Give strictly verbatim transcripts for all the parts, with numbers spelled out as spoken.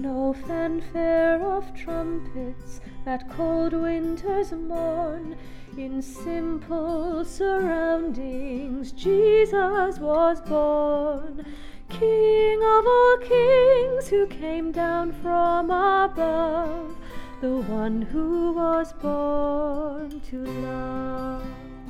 No fanfare of trumpets that cold winter's morn. In simple surroundings Jesus was born. King of all kings, who came down from above, the one who was born to love.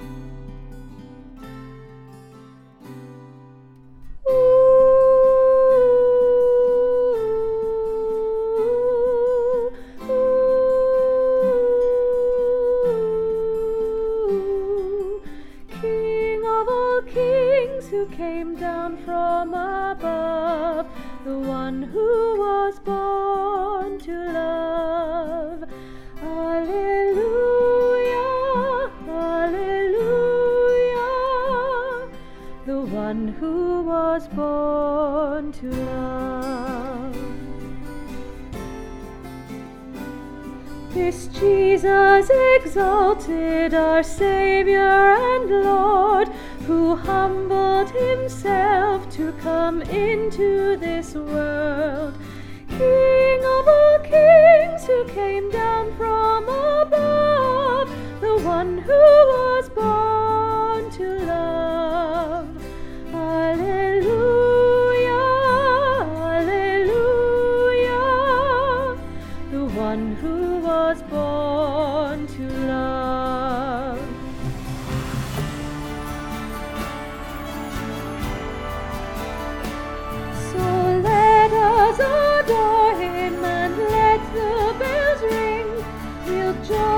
Who came down from above, the one who was born to love. Alleluia, alleluia, the one who was born to love. This Jesus exalted, our Savior and Lord, who humbled himself to come into this world. King of all kings, who came down from above, the one who was born to love. Alleluia, alleluia, the one who was born to love. Adore him and let the bells ring. We'll join